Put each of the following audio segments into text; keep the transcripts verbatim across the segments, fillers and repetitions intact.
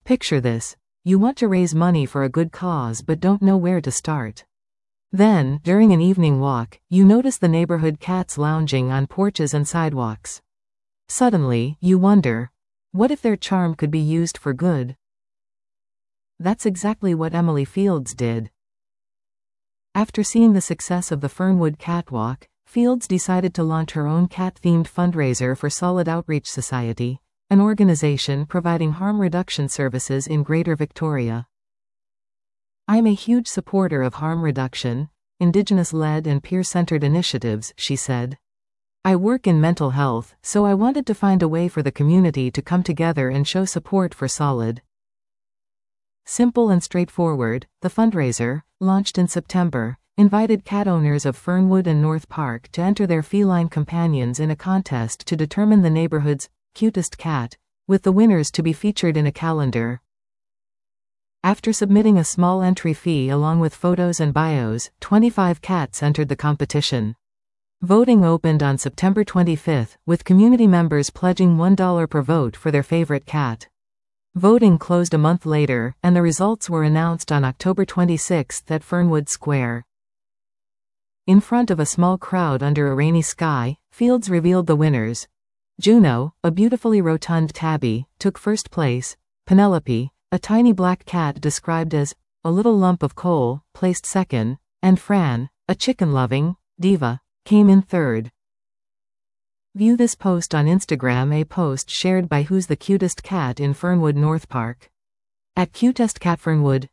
Picture this. You want to raise money for a good cause but don't know where to start. Then, during an evening walk, you notice the neighborhood cats lounging on porches and sidewalks. Suddenly, you wonder, what if their charm could be used for good? That's exactly what Emily Fields did. After seeing the success of the Fernwood Catwalk, Fields decided to launch her own cat-themed fundraiser for Solid Outreach Society, an organization providing harm reduction services in Greater Victoria. "I'm a huge supporter of harm reduction, Indigenous-led and peer-centered initiatives," she said. "I work in mental health, so I wanted to find a way for the community to come together and show support for Solid." Simple and straightforward, the fundraiser, launched in September, invited cat owners of Fernwood and North Park to enter their feline companions in a contest to determine the neighborhood's cutest cat, with the winners to be featured in a calendar. After submitting a small entry fee along with photos and bios, twenty-five cats entered the competition. Voting opened on September twenty-fifth, with community members pledging one dollar per vote for their favorite cat. Voting closed a month later, and the results were announced on October twenty-sixth at Fernwood Square. In front of a small crowd under a rainy sky, Fields revealed the winners. Juno, a beautifully rotund tabby, took first place. Penelope, a tiny black cat described as a little lump of coal, placed second, and Fran, a chicken-loving diva, came in third. View this post on Instagram, a post shared by Who's the Cutest Cat in Fernwood North Park. At Cutest Cat Fernwood.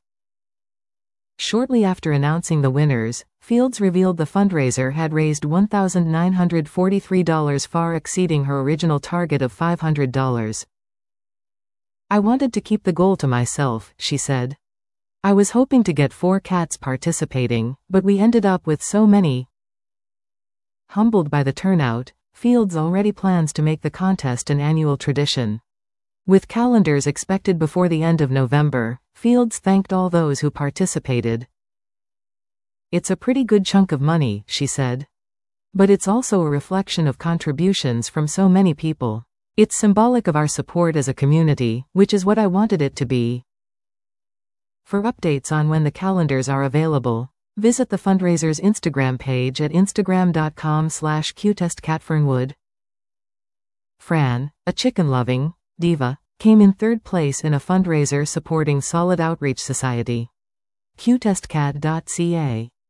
Shortly after announcing the winners, Fields revealed the fundraiser had raised one thousand nine hundred forty-three dollars, far exceeding her original target of five hundred dollars. "I wanted to keep the goal to myself," she said. "I was hoping to get four cats participating, but we ended up with so many." Humbled by the turnout, Fields already plans to make the contest an annual tradition. With calendars expected before the end of November, Fields thanked all those who participated. "It's a pretty good chunk of money," she said. "But it's also a reflection of contributions from so many people. It's symbolic of our support as a community, which is what I wanted it to be." For updates on when the calendars are available, visit the fundraiser's Instagram page at instagram.com slash cutestcatfernwood. Fran, a chicken-loving diva, came in third place in a fundraiser supporting Solid Outreach Society. cutestcat dot c a